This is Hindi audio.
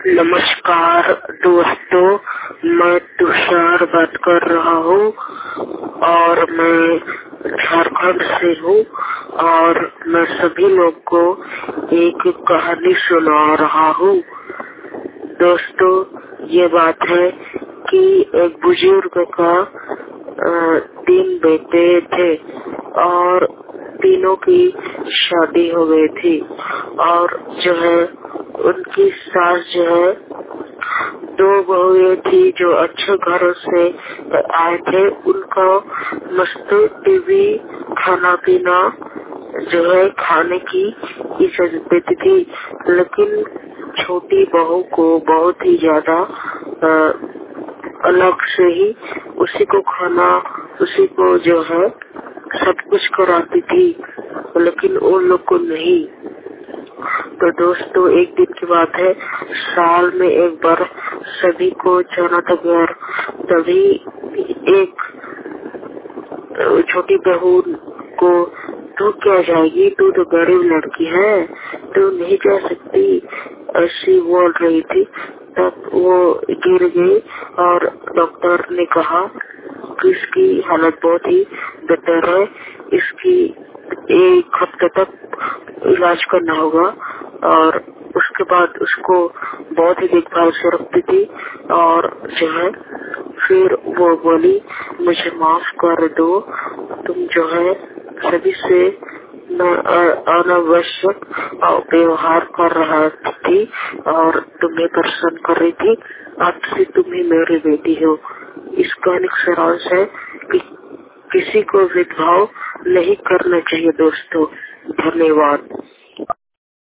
नमस्कार दोस्तों, मैं तुषार बात कर रहा हूँ और मैं झारखंड से हूँ और मैं सभी लोग को एक कहानी सुना रहा हूँ। दोस्तों, ये बात है कि एक बुजुर्ग का 3 बेटे थे और तीनों की शादी हो गई थी और जो है उनकी सास जो है 2 बहुएं थी जो अच्छे घरों से आए थे। उनका मस्त टीवी, खाना पीना जो है खाने की इजाजत देती थी, लेकिन छोटी बहू को बहुत ही ज्यादा अलग से ही उसी को खाना, उसी को जो है सब कुछ कराती थी, लेकिन उन लोग को नहीं। तो दोस्तों, एक दिन की बात है, साल में एक बार सभी को जाना था घर। तभी एक छोटी बहू को, तू क्या जाएगी, तू तो गरीब लड़की है, तू नहीं जा सकती, ऐसी बोल रही थी। तब वो गिर गई और डॉक्टर ने कहा कि इसकी हालत बहुत ही बेहतर है, इसकी 1 हफ्ते तक इलाज करना होगा। और उसके बाद उसको बहुत ही देखभाल से रखती थी और जो है फिर वो बोली, मुझे माफ कर दो, तुम जो है सभी से अनावश्यक व्यवहार कर रहा थी और तुम्हें परेशान कर रही थी, अब से तुम ही मेरी बेटी हो। इस कहानी का सारांश है कि किसी को भेदभाव नहीं करना चाहिए दोस्तों। धन्यवाद।